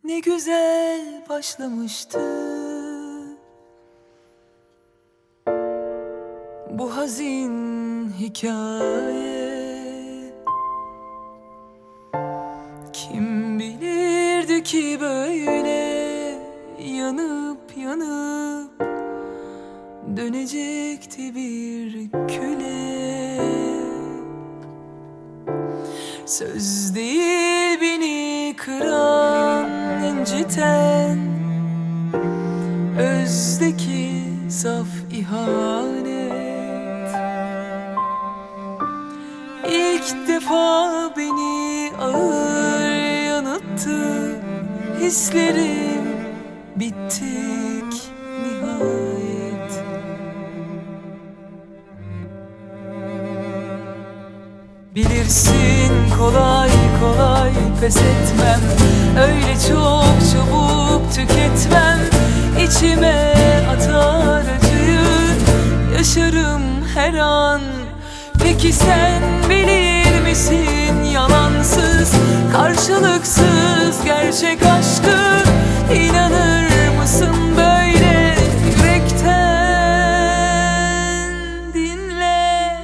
Ne güzel başlamıştı bu hazin hikaye. Kim bilirdi ki böyle yanıp yanıp dönecekti bir küle. Söz değil beni kıran, inciten, özdeki saf ihanet. İlk defa beni ağır yanıttı, hislerim bittik nihayet. Bilirsin kolay kolay pes etmem, öyle çok çabuk tüketmem. İçime atar acıyı, yaşarım her an. Peki sen bilir misin yalansız, karşılıksız gerçek aşkı? İnanır mısın böyle yürekten? Dinle.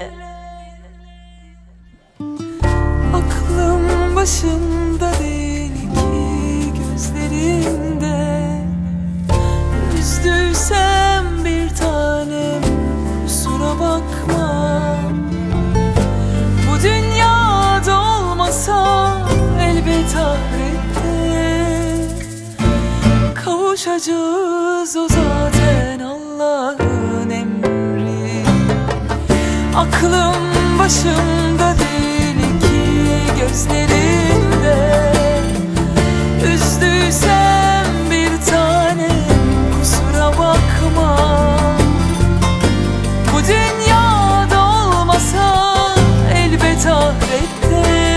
Aklım başımda değil ki gözlerinde. Üzdüysem bir tanem kusura bakma. Bu dünyada olmasa elbet ahirette kavuşacağız, o zaten Allah'ın emri. Aklım başımda değil ki gözlerinde. Üzdüysem bir tanem kusura bakma. Bu dünyada olmasa elbet ahirette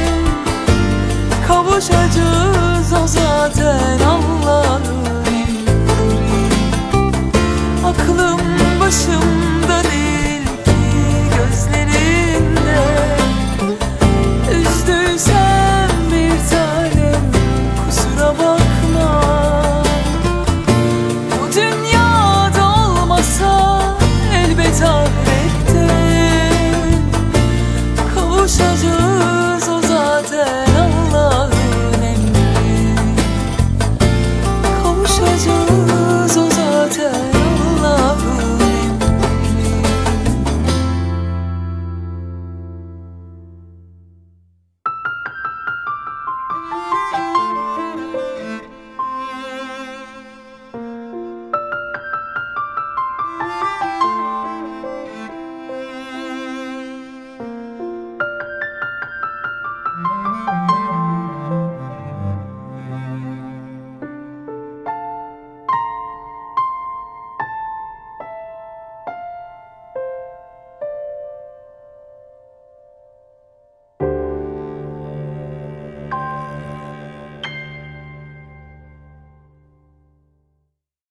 kavuşacağız, o zaten Allah'ın emri. Aklım başım